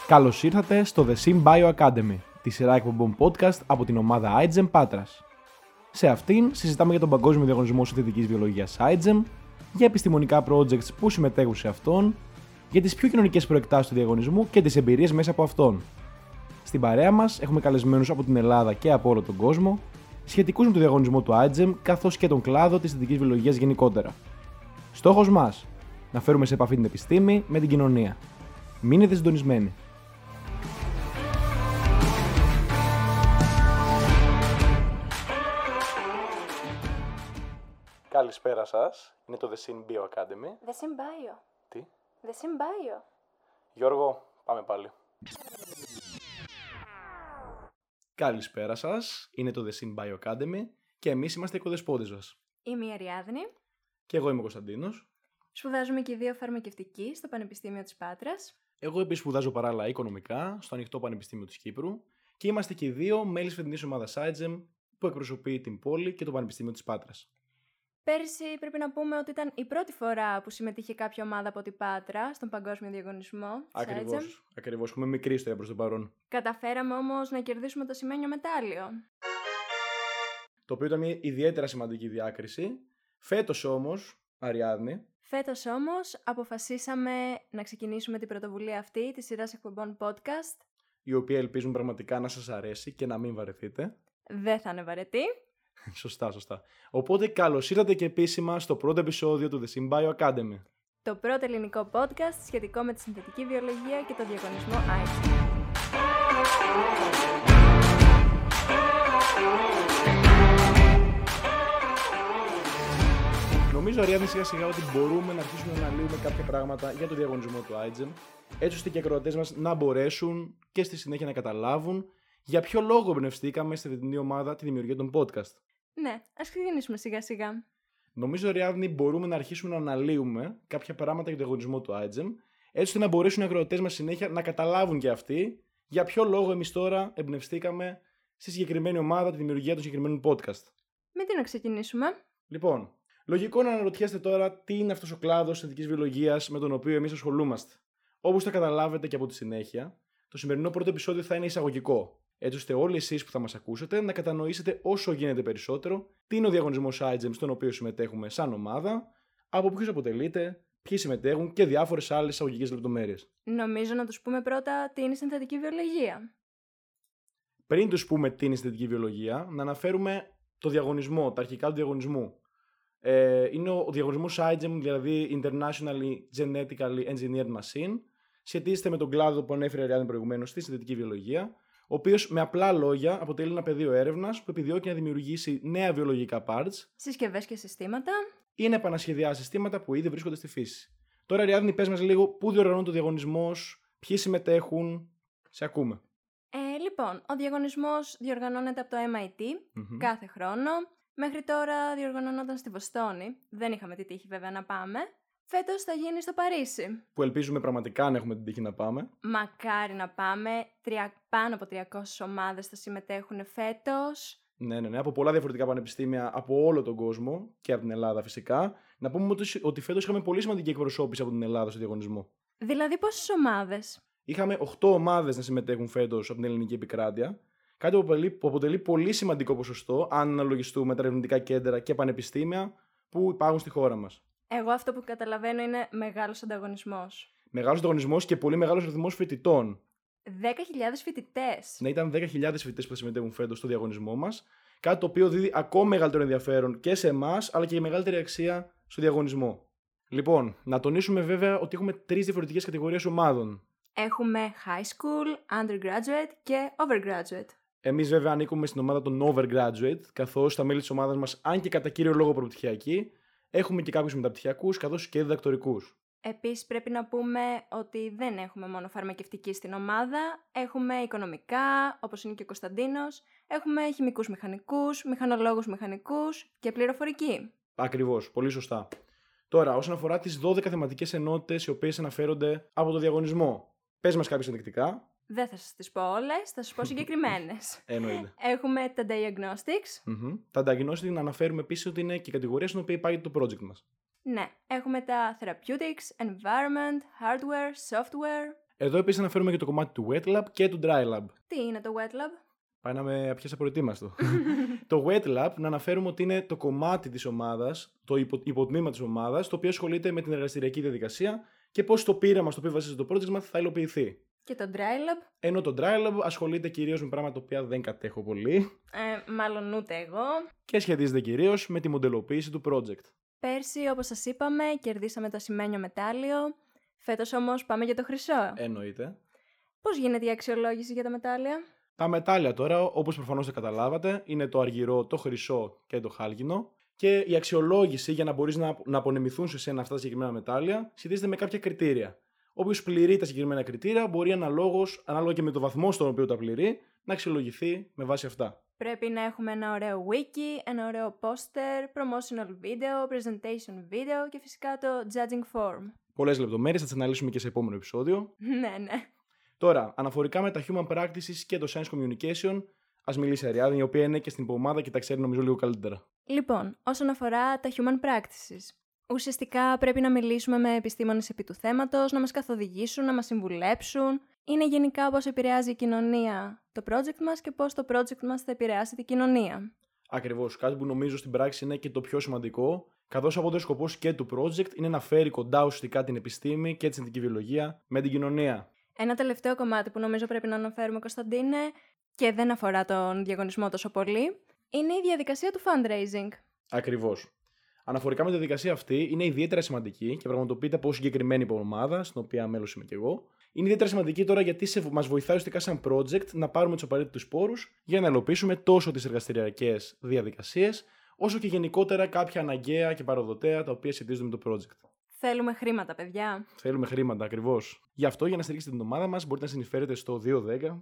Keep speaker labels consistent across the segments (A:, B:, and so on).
A: Καλώς ήρθατε στο The Sim Bio Academy, τη σειρά εκπομπών podcast από την ομάδα iGEM Πάτρας. Σε αυτήν συζητάμε για τον παγκόσμιο διαγωνισμό συνθετικής βιολογίας iGEM, για επιστημονικά projects που συμμετέχουν σε αυτόν, για τις πιο κοινωνικές προεκτάσεις του διαγωνισμού και τις εμπειρίες μέσα από αυτόν. Στην παρέα μας έχουμε καλεσμένους από την Ελλάδα και από όλο τον κόσμο, σχετικούς με το διαγωνισμό του iGEM καθώς και τον κλάδο της συνθετικής βιολογίας γενικότερα. Στόχος μας: να φέρουμε σε επαφή την επιστήμη με την κοινωνία. Μείνετε συντονισμένοι. Καλησπέρα σας. Είναι το The Sim Bio Academy.
B: The Sim Bio.
A: Τι?
B: The Sim Bio.
A: Γιώργο, πάμε πάλι. Καλησπέρα σας. Είναι το The Sim Bio Academy και εμείς είμαστε οι οικοδεσπότες σας.
B: Είμαι η Αριάδνη.
A: Και εγώ είμαι ο Κωνσταντίνος.
B: Σπουδάζουμε και οι δύο φαρμακευτική στο Πανεπιστήμιο της Πάτρας.
A: Εγώ επίσης σπουδάζω παράλληλα οικονομικά στο Ανοιχτό Πανεπιστήμιο της Κύπρου και είμαστε και οι δύο μέλη της φετινής ομάδας iGEM που εκπροσωπεί την πόλη και το Πανεπιστήμιο της Πάτρας.
B: Πέρυσι πρέπει να πούμε ότι ήταν η πρώτη φορά που συμμετείχε κάποια ομάδα από την Πάτρα στον παγκόσμιο διαγωνισμό.
A: Ακριβώς. Έχουμε μικρή ιστορία προς το παρόν.
B: Καταφέραμε όμως να κερδίσουμε το σημαίνιο μετάλλιο.
A: Το οποίο ήταν μια ιδιαίτερα σημαντική διάκριση. Φέτος όμως, Αριάδνη.
B: Φέτος όμως αποφασίσαμε να ξεκινήσουμε την πρωτοβουλία αυτή της σειράς εκπομπών podcast,
A: Η οποία ελπίζουμε πραγματικά να σας αρέσει και να μην βαρεθείτε.
B: Δεν θα είναι βαρετή.
A: Σωστά. Οπότε καλώς ήρθατε και επίσημα στο πρώτο επεισόδιο του The Sim Bio Academy.
B: Το πρώτο ελληνικό podcast σχετικό με τη συνθετική βιολογία και το διαγωνισμό iGEM.
A: Νομίζω, Αριάδνη, σιγά σιγά ότι μπορούμε να αρχίσουμε να αναλύουμε κάποια πράγματα για το διαγωνισμό του iGEM, έτσι ώστε και οι ακροατές μας να μπορέσουν και στη συνέχεια να καταλάβουν για ποιο λόγο εμπνευστήκαμε στη φετινή ομάδα τη δημιουργία των podcast.
B: Ναι, ας ξεκινήσουμε σιγά σιγά.
A: Νομίζω, Αριάδνη, μπορούμε να αρχίσουμε να αναλύουμε κάποια πράγματα για το διαγωνισμό του iGEM, έτσι ώστε να μπορέσουν οι ακροατές μας συνέχεια να καταλάβουν και αυτοί για ποιο λόγο εμείς τώρα εμπνευστήκαμε στη συγκεκριμένη ομάδα τη δημιουργία των συγκεκριμένων podcast.
B: Με τι να ξεκινήσουμε?
A: Λοιπόν, λογικό να αναρωτιέστε τώρα τι είναι αυτός ο κλάδος συνθετικής βιολογίας με τον οποίο εμείς ασχολούμαστε. Όπως θα καταλάβετε και από τη συνέχεια, το σημερινό πρώτο επεισόδιο θα είναι εισαγωγικό, έτσι ώστε όλοι εσείς που θα μας ακούσετε να κατανοήσετε όσο γίνεται περισσότερο τι είναι ο διαγωνισμός iGEM στον οποίο συμμετέχουμε σαν ομάδα, από ποιους αποτελείται, ποιοι συμμετέχουν και διάφορες άλλες εισαγωγικές λεπτομέρειες.
B: Νομίζω να τους πούμε πρώτα τι είναι η συνθετική βιολογία.
A: Πριν τους πούμε τι είναι η συνθετική βιολογία, να αναφέρουμε το διαγωνισμό, τα αρχικά του διαγωνισμού. Είναι ο διαγωνισμός iGEM, δηλαδή Internationally Genetically Engineered Machine. Σχετίζεται με τον κλάδο που ανέφερε η Αριάδνη προηγουμένως στη συνθετική βιολογία, ο οποίος με απλά λόγια αποτελεί ένα πεδίο έρευνας που επιδιώκει να δημιουργήσει νέα βιολογικά parts,
B: συσκευές και συστήματα,
A: ή να επανασχεδιάσει συστήματα που ήδη βρίσκονται στη φύση. Τώρα, Αριάδνη, πες μας λίγο πού διοργανώνεται ο διαγωνισμός, ποιοι συμμετέχουν. Σε ακούμε.
B: Λοιπόν, ο διαγωνισμός διοργανώνεται από το MIT κάθε χρόνο. Μέχρι τώρα διοργανωνόταν στη Βοστόνη. Δεν είχαμε τη τύχη βέβαια να πάμε. Φέτος θα γίνει στο Παρίσι.
A: Που ελπίζουμε πραγματικά να έχουμε την τύχη να πάμε.
B: Μακάρι να πάμε. Πάνω από 300 ομάδες θα συμμετέχουν φέτος.
A: Ναι, από πολλά διαφορετικά πανεπιστήμια από όλο τον κόσμο και από την Ελλάδα φυσικά. Να πούμε ότι φέτος είχαμε πολύ σημαντική εκπροσώπηση από την Ελλάδα στο διαγωνισμό.
B: Δηλαδή πόσες ομάδες?
A: Είχαμε 8 ομάδες να συμμετέχουν φέτος από την ελληνική επικράτεια. Κάτι που αποτελεί πολύ σημαντικό ποσοστό αν αναλογιστούμε τα ερευνητικά κέντρα και πανεπιστήμια που υπάρχουν στη χώρα μας.
B: Εγώ αυτό που καταλαβαίνω είναι μεγάλος ανταγωνισμός.
A: Μεγάλος ανταγωνισμός και πολύ μεγάλος αριθμός φοιτητών.
B: 10.000 φοιτητές.
A: Ναι, ήταν 10.000 φοιτητές που θα συμμετέχουν φέτος στο διαγωνισμό μας. Κάτι το οποίο δίδει ακόμα μεγαλύτερο ενδιαφέρον και σε εμάς, αλλά και μεγαλύτερη αξία στο διαγωνισμό. Λοιπόν, να τονίσουμε βέβαια ότι έχουμε 3 διαφορετικές κατηγορίες ομάδων.
B: Έχουμε high school, undergraduate και overgraduate.
A: Εμείς βέβαια ανήκουμε στην ομάδα των overgraduate, καθώς τα μέλη της ομάδας μας, αν και κατά κύριο λόγο προπτυχιακοί, έχουμε και κάποιους μεταπτυχιακούς καθώς και διδακτορικούς.
B: Επίσης πρέπει να πούμε ότι δεν έχουμε μόνο φαρμακευτική στην ομάδα, έχουμε οικονομικά, όπως είναι και ο Κωνσταντίνος, έχουμε χημικούς μηχανικούς, μηχανολόγους μηχανικούς και πληροφορική.
A: Ακριβώς, πολύ σωστά. Τώρα, όσον αφορά τις 12 θεματικές ενότητες οι οποίες αναφέρονται από το διαγωνισμό, πες μας κάποιες ενδεικτικά.
B: Δεν θα σας τις πω όλες, θα σας πω συγκεκριμένες.
A: Εννοείται.
B: Έχουμε τα diagnostics.
A: Τα diagnostics να αναφέρουμε επίσης ότι είναι και η κατηγορία στην οποία υπάρχει το project μας.
B: Ναι, έχουμε τα therapeutics, environment, hardware, software.
A: Εδώ επίσης αναφέρουμε και το κομμάτι του Wet Lab και του Dry Lab.
B: Τι είναι το Wet Lab?
A: Πάει να με πιάσει απροετοίμαστο. Το Wet Lab, να αναφέρουμε ότι είναι το κομμάτι της ομάδας, το υποτμήμα της ομάδας, το οποίο ασχολείται με την εργαστηριακή διαδικασία και πώς το πείραμα στο οποίο βασίζεται το project μας θα υλοποιηθεί.
B: Και το Dry Lab?
A: Ενώ το Dry Lab ασχολείται κυρίως με πράγματα τα οποία δεν κατέχω πολύ.
B: Μάλλον ούτε εγώ.
A: Και σχετίζεται κυρίως με τη μοντελοποίηση του project.
B: Πέρσι, όπως σας είπαμε, κερδίσαμε το ασημένιο μετάλλιο. Φέτος όμως πάμε για το χρυσό.
A: Εννοείται.
B: Πώς γίνεται η αξιολόγηση για τα μετάλλια?
A: Τα μετάλλια τώρα, όπως προφανώς θα καταλάβατε, είναι το αργυρό, το χρυσό και το χάλκινο. Και η αξιολόγηση για να μπορείς να απονεμηθούν σε σένα αυτά τα συγκεκριμένα μετάλλια σχετίζεται με κάποια κριτήρια. Όποιος πληρεί τα συγκεκριμένα κριτήρια μπορεί ανάλογα και με το βαθμό στον οποίο τα πληρεί, να αξιολογηθεί με βάση αυτά.
B: Πρέπει να έχουμε ένα ωραίο wiki, ένα ωραίο poster, promotional video, presentation video και φυσικά το judging form.
A: Πολλές λεπτομέρειες, θα τις αναλύσουμε και σε επόμενο επεισόδιο.
B: Ναι.
A: Τώρα, αναφορικά με τα human practices και το science communication, ας μιλήσει η Αριάδνη, η οποία είναι και στην υπομάδα και τα ξέρει νομίζω λίγο καλύτερα.
B: Λοιπόν, όσον αφορά τα human practices, ουσιαστικά πρέπει να μιλήσουμε με επιστήμονες επί του θέματος, να μας καθοδηγήσουν, να μας συμβουλέψουν. Είναι γενικά πώς επηρεάζει η κοινωνία το project μας και πώς το project μας θα επηρεάσει την κοινωνία.
A: Ακριβώς, κάτι που νομίζω στην πράξη είναι και το πιο σημαντικό, καθώς από το σκοπός και του project είναι να φέρει κοντά ουσιαστικά την επιστήμη και τη συνθετική βιολογία με την κοινωνία.
B: Ένα τελευταίο κομμάτι που νομίζω πρέπει να αναφέρουμε, Κωνσταντίνε, και δεν αφορά τον διαγωνισμό τόσο πολύ, είναι η διαδικασία του fundraising.
A: Ακριβώς. Αναφορικά με τη διαδικασία αυτή, είναι ιδιαίτερα σημαντική και πραγματοποιείται από συγκεκριμένη υπομάδα, στην οποία μέλος είμαι και εγώ. Είναι ιδιαίτερα σημαντική τώρα γιατί μας βοηθάει ουσιαστικά σαν project να πάρουμε τους απαραίτητους πόρους για να υλοποιήσουμε τόσο τις εργαστηριακές διαδικασίες, όσο και γενικότερα κάποια αναγκαία και παροδοτέα τα οποία σχετίζονται με το project.
B: Θέλουμε χρήματα, παιδιά.
A: Θέλουμε χρήματα, ακριβώς. Γι' αυτό, για να στηρίξετε την ομάδα μας, μπορείτε να συνεισφέρετε στο 210.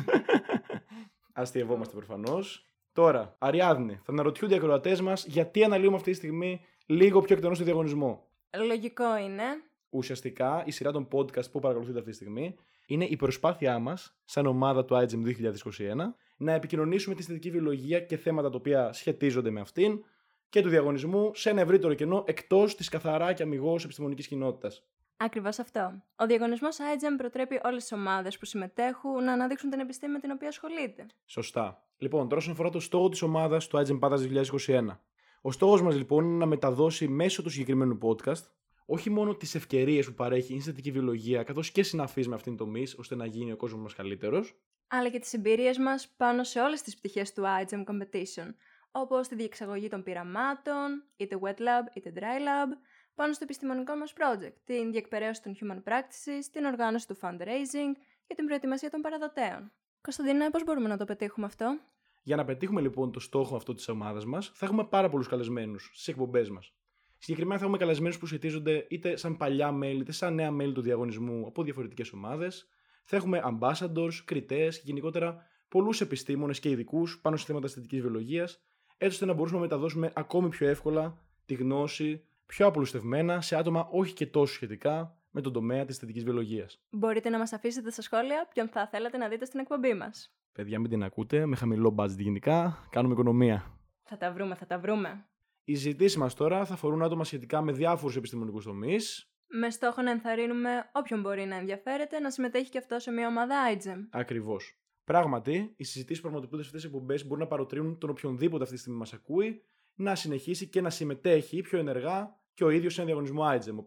A: Αστειευόμαστε προφανώς. Τώρα, Αριάδνη, θα αναρωτιούνται οι ακροατές μας γιατί αναλύουμε αυτή τη στιγμή λίγο πιο εκτενώς το διαγωνισμό.
B: Λογικό είναι.
A: Ουσιαστικά, η σειρά των podcast που παρακολουθείτε αυτή τη στιγμή είναι η προσπάθειά μας, σαν ομάδα του iGEM 2021, να επικοινωνήσουμε τη συνθετική βιολογία και θέματα τα οποία σχετίζονται με αυτήν και του διαγωνισμού σε ένα ευρύτερο κενό εκτός της καθαρά και αμιγώς επιστημονικής κοινότητας.
B: Ακριβώς αυτό. Ο διαγωνισμός iGEM προτρέπει όλες τις ομάδες που συμμετέχουν να αναδείξουν την επιστήμη με την οποία ασχολείται.
A: Σωστά. Λοιπόν, τώρα όσον αφορά το στόχο της ομάδας του iGEM Patras 2021. Ο στόχος μας λοιπόν είναι να μεταδώσει μέσω του συγκεκριμένου podcast όχι μόνο τις ευκαιρίες που παρέχει η συνθετική βιολογία, καθώς και συναφείς με αυτήν την τομή, ώστε να γίνει ο κόσμος μας καλύτερος,
B: αλλά και τις εμπειρίες μας πάνω σε όλες τις πτυχές του iGEM Competition, όπως τη διεξαγωγή των πειραμάτων, είτε Wet Lab είτε Dry Lab, πάνω στο επιστημονικό μας project, την διεκπαιρέωση των human practices, την οργάνωση του fundraising και την προετοιμασία των παραδοτέων. Κωνσταντίνα, πώς μπορούμε να το πετύχουμε αυτό?
A: Για να πετύχουμε λοιπόν το στόχο αυτό της ομάδας μας, θα έχουμε πάρα πολλούς καλεσμένους στις εκπομπές μας. Συγκεκριμένα θα έχουμε καλεσμένους που σχετίζονται είτε σαν παλιά μέλη είτε σαν νέα μέλη του διαγωνισμού από διαφορετικές ομάδες. Θα έχουμε ambassadors, κριτές και γενικότερα πολλούς επιστήμονες και ειδικούς πάνω σε θέματα αισθητικής βιολογίας, έτσι ώστε να μπορούμε να μεταδώσουμε ακόμη πιο εύκολα τη γνώση, πιο απλουστευμένα σε άτομα όχι και τόσο σχετικά με τον τομέα της αισθητικής βιολογίας.
B: Μπορείτε να μας αφήσετε στα σχόλια ποιον θα θέλατε να δείτε στην εκπομπή μας.
A: Παιδιά, μην την ακούτε, με χαμηλό budget γενικά, κάνουμε οικονομία.
B: Θα τα βρούμε.
A: Οι συζητήσεις μας τώρα θα αφορούν άτομα σχετικά με διάφορους επιστημονικούς τομείς.
B: Με στόχο να ενθαρρύνουμε όποιον μπορεί να ενδιαφέρεται να συμμετέχει και αυτό σε μια ομάδα iGEM.
A: Ακριβώς. Πράγματι, οι συζητήσεις που πραγματοποιούνται σε αυτές τις εκπομπές μπορούν να παροτρύνουν τον οποιονδήποτε αυτή τη στιγμή μας ακούει να συνεχίσει και να συμμετέχει πιο ενεργά και ο ίδιος σε ένα διαγωνισμό iGEM.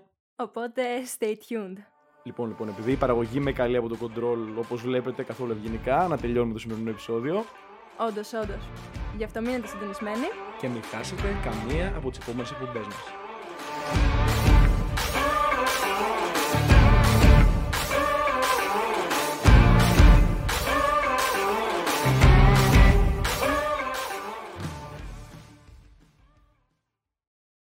A: Οπότε,
B: stay tuned.
A: Λοιπόν, επειδή η παραγωγή με καλεί από το control, όπως βλέπετε, καθόλου ευγενικά, να τελειώνουμε το σημερινό επεισόδιο.
B: Όντως. Γι' αυτό μείνετε συντονισμένοι
A: και μην χάσετε καμία από τις επόμενες εκπομπές μας.